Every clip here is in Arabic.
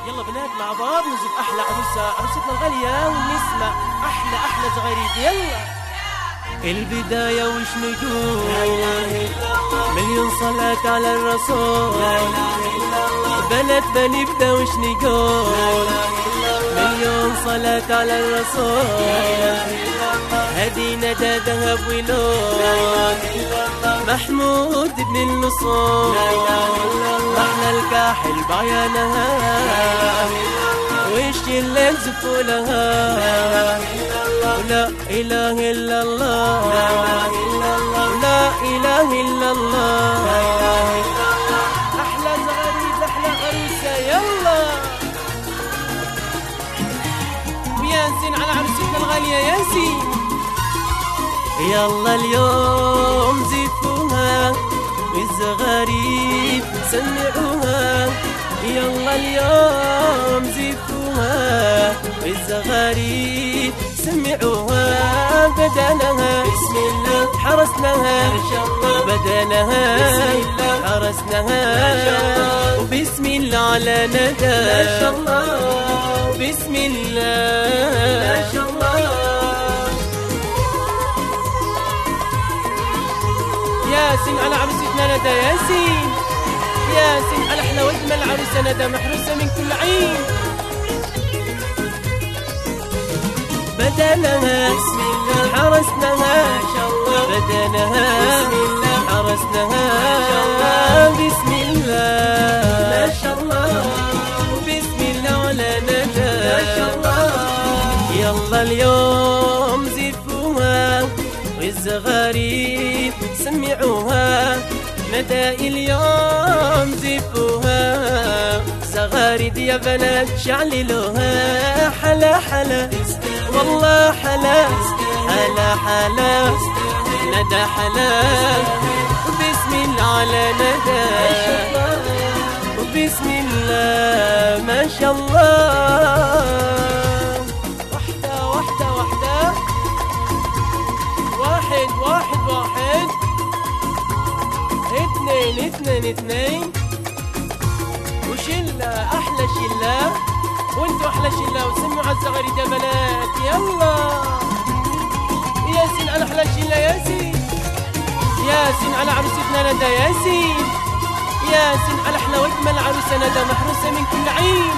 يلا بنات مع بعض نزف احلى عروستنا الغاليه ونسمع احلى زغاريد. يلا البدايه وش نقول؟ لا اله الا الله، مليون صلاه على الرسول. لا اله الا الله، بنات بنبدا وش نقول؟ لا اله الا الله، مليون صلاه على الرسول. لا اله الا الله، هدينا دا ذهب ولون. لا اله الا الله، محمود بن النصور. لا اله الا الله، احلى الكاحل بعيانها. لا اله الا الله، وش اللي نزفوا لها. لا اله الا الله، لا اله الا الله، لا اله الا الله، لا اله الا الله. احلى زغاريد احلى عروسه. يلا وياسين على عروستنا الغاليه ياسين. يلا اليوم زفوها والزغاريد سمعوها. يلا اليوم زفوها والزغاريد سمعوها. بدنها بسم الله حرسناها ما شاء الله، بدنها بسم الله حرسناها ما شاء الله، وبسم الله على ندى ما شاء الله، بسم الله ما شاء الله. ياسين على عروستنا ندى. ياسين ياسين على احلى واجمل عروسه ندى، محروسه من كل عين. بدنها بسم الله حرسناها ما شاء الله، بدنها بسم الله حرسناها ما شاء الله، بسم الله ما شاء الله، وبسم الله على ندى ما شاء الله. يلا اليوم زفوها والزغاريد سمعوها. ندى اليوم زفوها زغاريد يا بنات شعللوها. حلا حلا والله حلا حلا حلا ندى حلا، وبسم الله على ندى وبسم الله ما شاء الله. واحدة واحد اثنين وشلة أحلى شلة، وانتوا أحلى شلة، وسمعوا على الزغاريد يا بنات. يلا ياسين على أحلى شلة. ياسين على عروستنا ندى. ياسين على أحلى وأجمل عروسة ندى، محروسة من كل عين.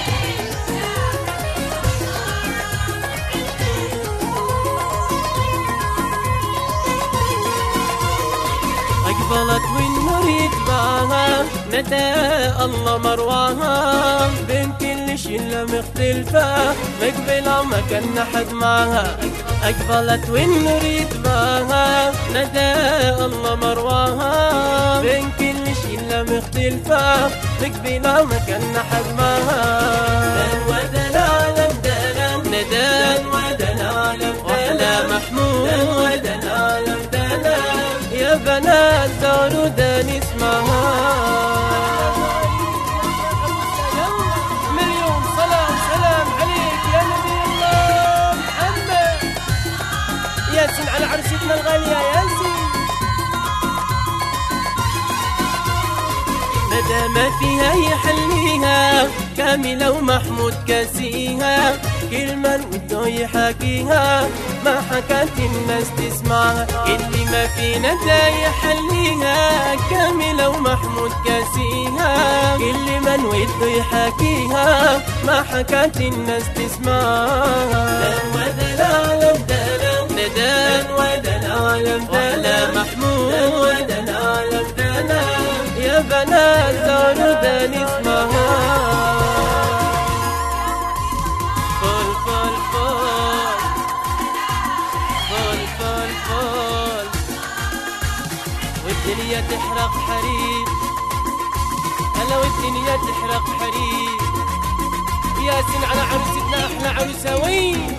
أقبلت والنور يتباها ندى الله مرواها، بين كل شلة مختلفة مقبلة ما كان حد معها. أقبلت والنور يتباها ندى الله مرواها، بين كل شلة مختلفة مقبلة ما كان حد معها. دن ودن عالم دنا ندى، دن ودن عالم وأحلى محمود، دن ودن عالم دنا يا بنات داروا دان اسمها. مليون صلاة وسلام عليك يا نبي الله محمد. ياسين على عروستنا الغالية. ياسين ندى ما فيها يحليها، كاملة ومحمود كاسيها، كلمة وده يحكيها ما حكت الناس تسمعها. اللي ما في ندى يحليها، كاملة ومحمود كاسيها، اللي من وده يحكيها ما حكت الناس تسمعها. دن ودن عالم دنا ندى، دن ودن عالم دنا محمود، دن ودن عالم دنا يا بنات داروا دان اسمها. والدنيا تحرق حريق، هلا والدنيا تحرق حريق. ياسين على عروستنا احلى عروسه. وين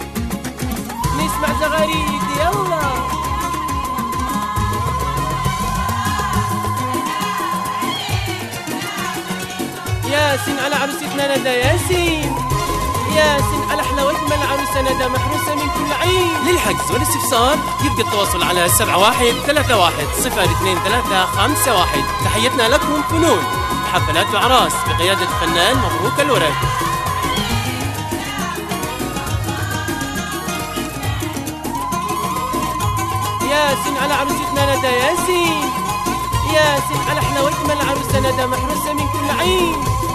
نسمع زغاريد. يلا ياسين على عروستنا ندى. ياسين على أحلى وأجمل عروسة ندى محروسة من كل عين. للحجز والاستفسار يبقى التواصل على 7131 تحيتنا لكم فنون حفلات وأعراس بقيادة فنان مبروك الورد. ياسين على عروستنا ندى ياسين. ياسين على أحلى وأجمل عروسة ندى محروسة من كل عين.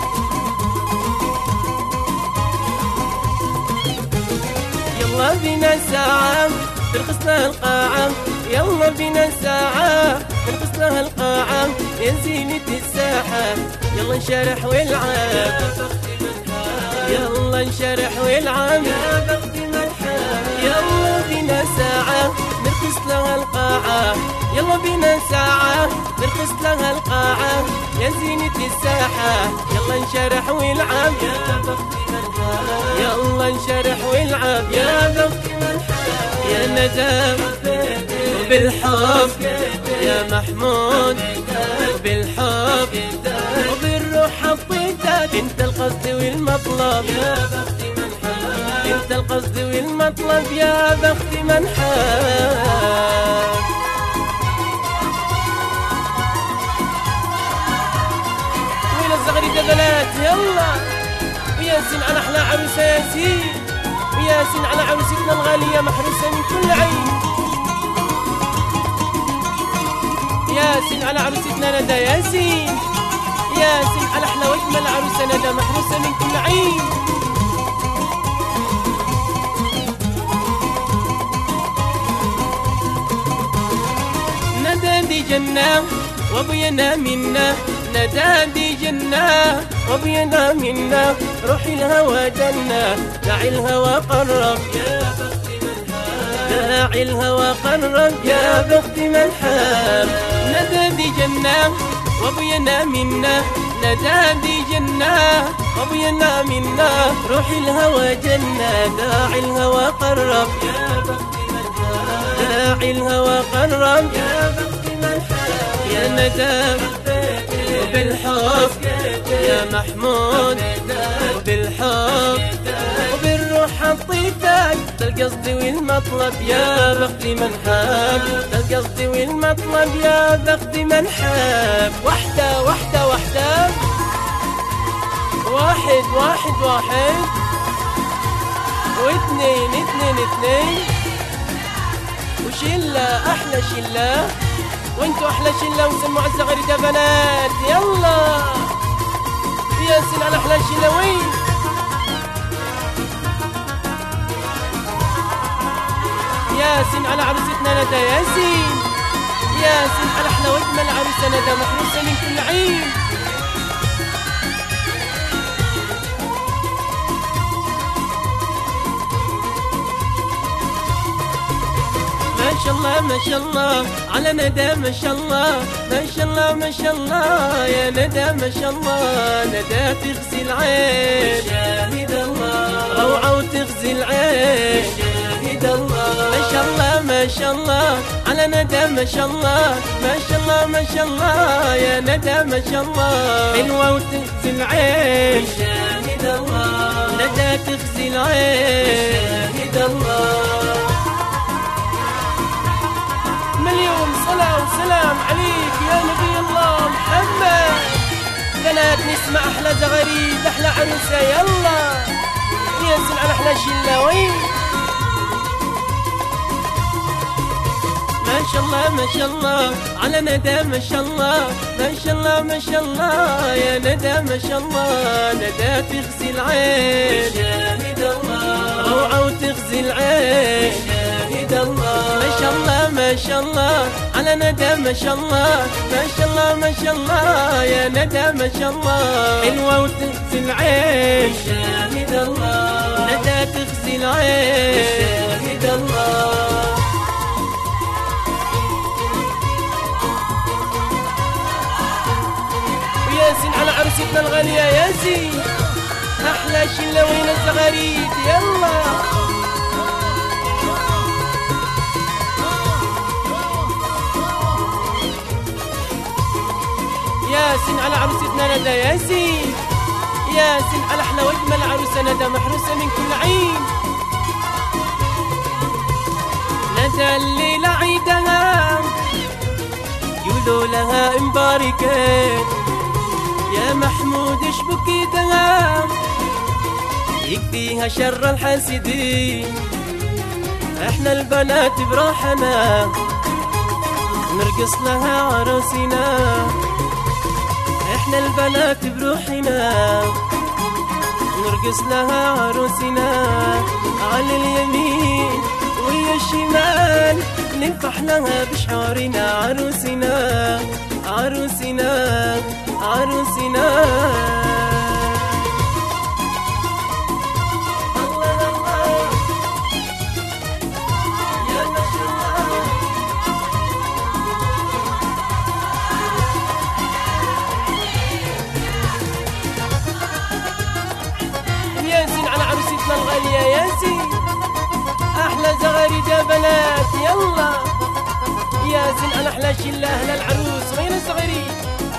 يلا بينا ساعة ترقص لها القاعة، يلا بينا ساعة ترقص لها القاعة يا زينة الساحة. يلا نشرح والعب يلا نشرح والعب يا بخت من حاب. يلا بينا ساعة نرقص لها القاعة، يلا بينا ساعة نرقص لها القاعة يا زينة الساحة. يلا نشرح والعب يا بخت من حاب، يلا نشرح والعب يا بخت من حاب. يا ندم بالحب يا محمود بالحب وبالروح حطيتك انت القصد والمطلب يا بخت من حاب. انت القصد والمطلب يا بخت من حاب. وين الزغريدة بنات يلا. وياسين على أحلى عروسة ياسين، وياسين على عروستنا الغالية محروسة من كل عين. ياسين على عروستنا ندى ياسين. ياسين على أحلى وأجمل عروسة ندى محروسة من كل عين. ندى دي جنة وابينا منا، ندى دي جنة وابينا منا، روحي الهوى جنة داعي الهوى قرب يا بخت من حاب. داعي الهوى قرب يا بخت من حاب. ندى دي جنة وابينا منا، ندى دي جنة وابينا منا، روحي الهوى جنة داعي الهوى قرب يا بخت من حاب. داعي الهوى قرب يا بخت من حاب. يا ندى بالحب يا محمود بالحب وبالروح حطيتك القصد والمطلب يا بخت من حاب. القصد والمطلب يا بخت من حاب. وحدة وحدة وحدة واحد واحد واحد واثنين اثنين اثنين وشلة أحلى شلة وانتو أحلى شلة وسموا على الزغريدة بنات يلا. ياسين على أحلى شلة وين. ياسين على عروستنا ندى ياسين. ياسين على أحلى وأجمل عروسة ندى محروسة من كل عين. ما شاء الله ما شاء الله على ندى ما شاء الله، ما شاء الله ما شاء الله يا ندى ما شاء الله. ندى تغسل عين شاهد الله، روعة وتغسل عين شاهد الله. ما شاء الله ما شاء الله على ندى ما شاء الله، ما شاء الله ما شاء الله يا ندى ما شاء الله. حلوة وتغسل عين شاهد الله، ندى تغسل عين شاهد الله. مليون صلاة وسلام عليك يا نبي الله محمد. بنات نسمع أحلى زغاريد أحلى عروسة يلا. ياسين على أحلى شلة وين. ما شاء الله ما شاء الله على ندى ما شاء الله، ما شاء الله ما شاء الله يا ندى ما شاء الله. ندى تغسل عين شاهد الله، روعة وتغسل عين شاهد الله. ما شاء الله ما شاء الله على ندى ما شاء الله، ما شاء الله ما شاء الله يا ندى ما شاء الله. حلوة وتغسل عين شاهد الله، ندى تغسل عين شاهد الله. ياسين على عروستنا الغالية ياسين أحلى شلة وين الزغاريد يلا. ياسين على عروستنا ندى ياسين. ياسين على احلى واجمل عروسه ندى محروسه من كل عين. ندى الليله عيدها يقولوا لها مباركه، يا محمود اشبك ايدها يكفيها شر الحاسدين. احنا البنات براحنا نرقص لها عروسنا، احنا البنات بروحنا نرقص لها عروسنا. على اليمين ويا الشمال ننفح لها بشعورنا عروسنا عروسنا عروسنا. ياسين على عروستنا الغالية ياسين، أحلى زغاريد يا بنات يلا. ياسين على أحلى شلة أهل العروس وين الزغاريد.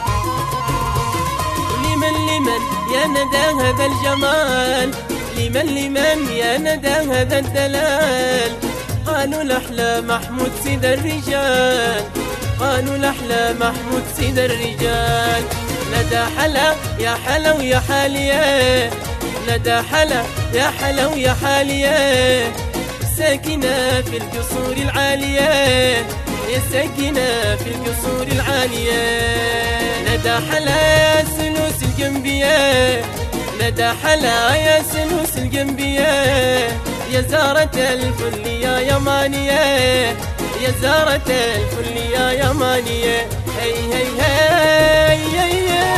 لمن يا ندى هذا الجمال، لمن يا ندى هذا الدلال. قالوا الأحلى محمود سيد الرجال، قالوا الأحلى محمود سيد الرجال. ندى حلا يا حلا ويا حالية، ندى حلا يا حلا ويا حالية. ساكنة في القصور العالية، يا ساكنة في القصور العالية. ندى حلا يا سلوس الجنبية، ندى حلا يا سلوس الجنبية. يا زارة الفل يا يمانية، يا زارة الفل يا يمانية. هي هي هي هي, هي.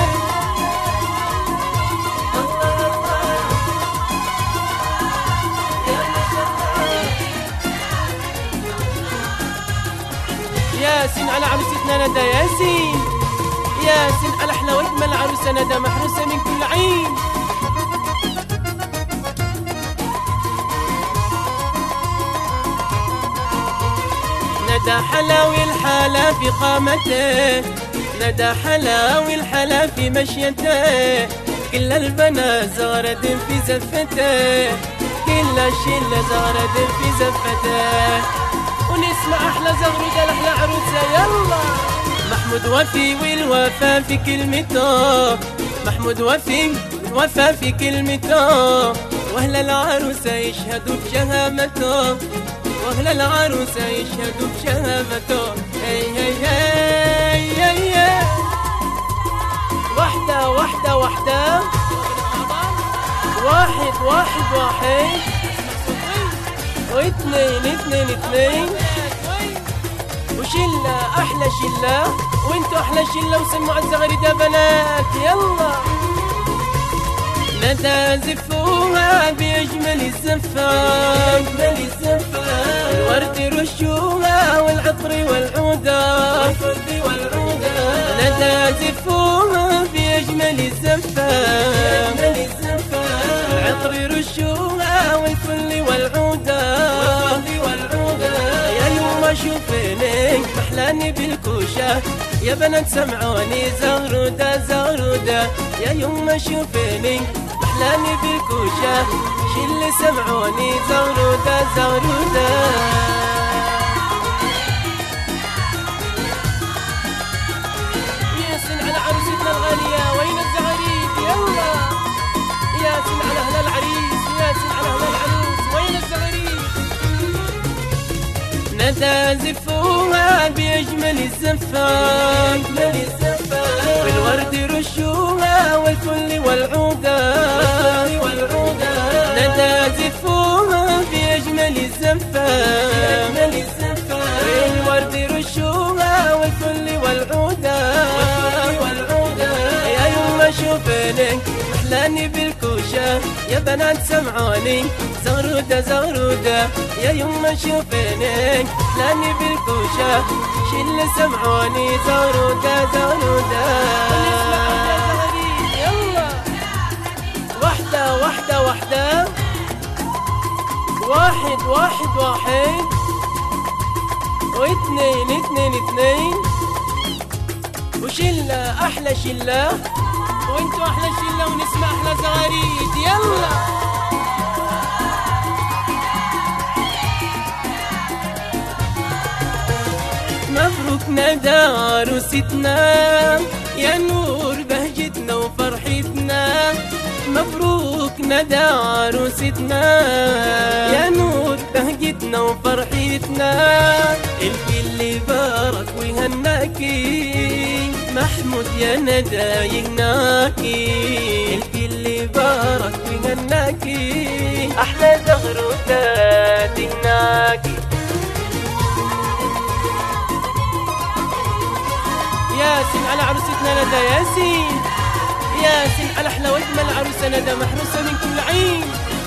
ياسين على عروستنا ندى ياسين، ياسين على احلى واجمل عروسه ندى محروسه من كل عين. ندى حلاوي الحلا في قامته، ندى حلاوي الحلا في مشيته. كل البنات زغرد في زفته، كل الشله زغرد في زفته. ونسمع احلى زغرده لاحلى عروسه يلا. محمود وفي والوفا في كلمته، محمود وفي والوفا في كلمته. واهل العروسه يشهدوا بشهامته، واهل العروسه يشهدوا بشهامته. هي هي هي هي, هي. واحده واحده واحده، واحد واحد واحد، واثنين اثنين اثنين، وشلة أحلى شلة، وانتو أحلى شلة. وسمعوا الزغاريد يا بنات يلا. ندى زفوها بأجمل الزفان، بأجمل الزفان. الورد رشوها والعطر والعودة، والورد والعودة. ندى زفوها بأجمل الزفان، بأجمل الزفان. العطر رشوها والفل والعودة، والفل والعودة. يا يوم شوفيني محلاني بالكوشة، يا بنات سمعوني زغرودة زغرودة. يا يوم شوفيني محلاني بالكوشة، شل سمعوني زغرودة زغرودة. ياسين على عروستنا الغالية وين الزغاريد يلا. ياسين على أهل العريس، ياسين على أهل العروس وين الزغاريد. ندى زفوها بأجمل الزفان، بأجمل الزفان. والورد رشوها والفل والعودة، والفل والعودة. ندى زفوها بأجمل الزفان، بأجمل الزفان. والورد رشوها والفل والعودة، والفل والعودة. يا يوم شوفيني محلاني بالكوشة، يا بنات سمعوني زغرودة زغرودة. يا يما شوفيني محلاني بالكوشة، شل سمعوني زغرودة زغرودة. يلا واحدة واحدة واحدة، واحد واحد واحد، واثنين اثنين اثنين، وشلة أحلى شلة، وانتو أحلى شلة. ونسمع أحلى زغاريد. ندى عروستنا، يا نور بهجتنا وفرحتنا. مبروك ندى عروستنا، يا نور بهجتنا وفرحتنا. الكل بارك ويهناكي، محمود يا ندى يهناكي. الكل بارك ويهناكي، أحلى زغروتة تهناكي. ياسين على عروستنا ندى، ياسين ياسين على أحلى وأجمل عروسة ندى، محروسة من كل عين.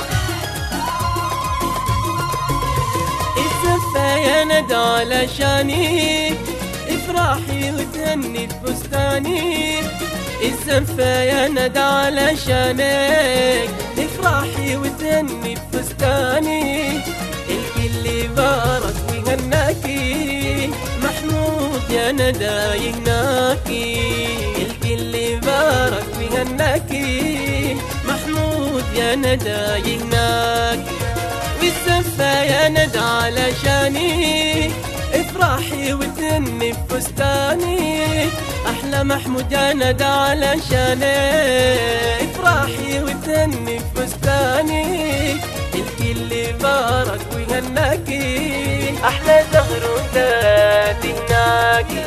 الزفة يا ندى علشانك، افرحي وتهني بفستانك. الزفة يا ندى علشانك، افرحي وتهني بفستانك. الكل بارك ويهناكي، محمود يا ندى يهناكي. الكل بارك ويهناكي، محمود يا ندى يهناكي. والزفة يا ندى علشانك، افرحي وتهني بفستانك. أحلى محمود يا ندى علشانك، افرحي وتهني بفستانك. الكل بارك ويهناكي، أحلى زغروتة تهناكي.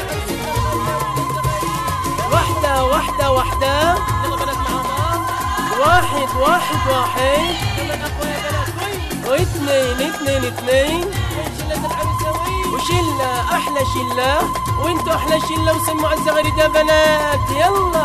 واحدة واحدة واحدة، يلا بنات مع بعض. واحد واحد واحد، كمان أخوة يا بنات. واثنين اثنين اثنين، شلة العروسة وشلة أحلى شلة، وانتوا أحلى شلة. وسموا على الزغاريد يا بنات، يلا.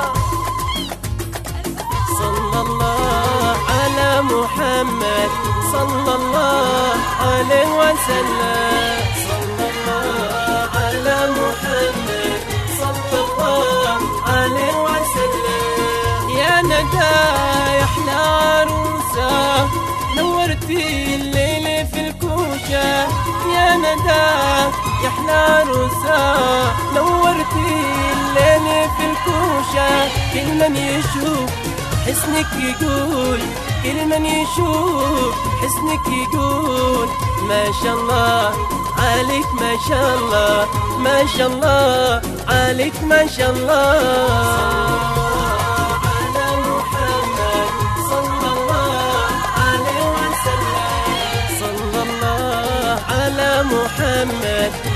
صلى الله على محمد، صلى الله عليه وسلم. صلى الله على محمد، صلى الله عليه وسلم. يا ندى يا أحلى عروسة، نورتي الليل في الكوشة. يا ندى يا أحلى عروسة، نورتي الليل في الكوشة. كل من يشوف حسنك يقول، كل من يشوف حسنك يقول ما شاء الله عليك، ما شاء الله، ما شاء الله عليك، ما شاء الله. على محمد صلى الله عليه وسلم، صلى الله على محمد.